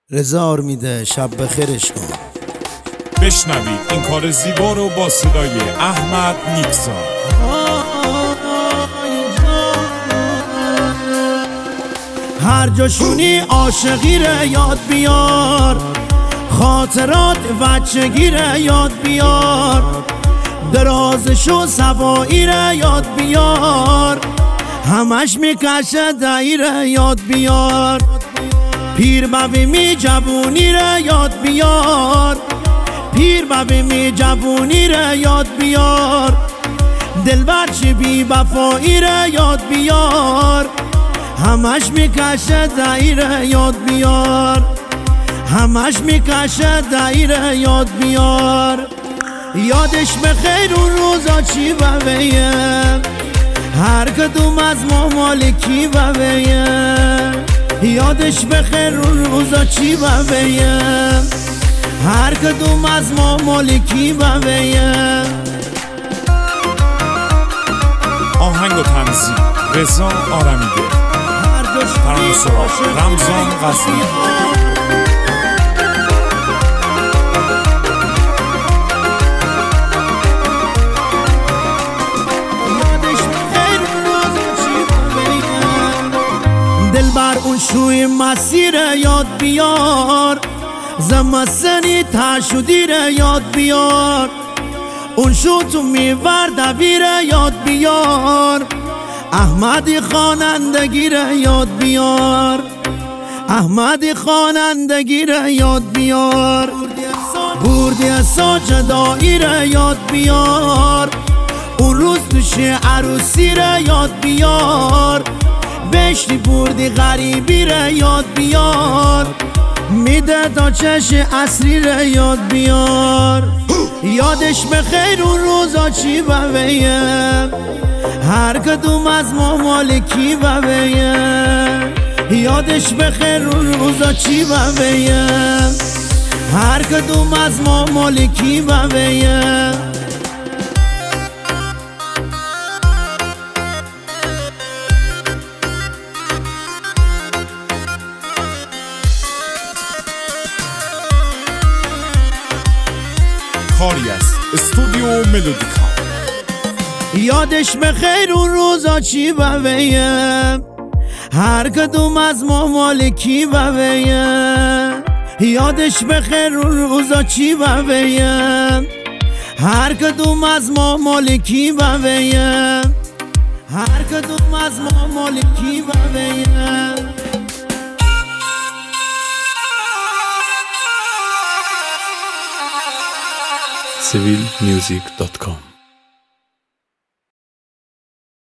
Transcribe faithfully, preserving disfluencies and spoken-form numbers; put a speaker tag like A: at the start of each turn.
A: رضا میده شب بخیرش کن.
B: بشنوید این کار زیبا رو با صدای احمد نیکسا.
A: هر جاشونی عاشقی ره یاد بیار، خاطرات بچگی ره یاد بیار، درازشو سوایی ره یاد بیار، همش میکشه دایی ره یاد بیار، پیر ببی می جوونی ره یاد بیار، پیر ببی می جوونی ره یاد بیار، دلبر چی بی وفایی ره یاد بیار، همش میکشه دایره یاد بیار، همش میکشه دایره یاد بیار. یادش بخیر اون روزا چی بویه، هر کدوم از ما مالکی بویه، یادش بخیر اون روزا چی بویه، هر کدوم از ما مالکی بویه.
B: آهنگ و تنظیم رضا آرمیده، ترانه‌سرا رمضان قاسمی.
A: دلبر اون شوی مسیر یاد بیار، زمستنی تشودی رو یاد بیار، اون شو تو میور دویر یاد بیار، احمدی خوانندگی رو یاد بیار، احمدی خوانندگی رو یاد بیار، بردی ساجدایی رو یاد بیار، اون روز توش عروسی رو یاد بیار، بشتی بردی غریبی رو یاد بیار، میده تا چش اصلی رو یاد بیار. یادش بخیر اون روزا چی بویه، هر کدوم از ما مالکی بویه، یادش بخیر اون روزا چی بویه، هر کدوم از ما مالکی بویه.
B: کاری است استودیو ملودیکا.
A: یادش بخیر اون روزا چی بویه، هر کدوم از ما مالکی بویه، یادش بخیر اون روزا چی بویه، هر کدوم از ما مالکی بویه، هر کدوم از ما مالکی بویه.
C: سیویل میوزیک دات کام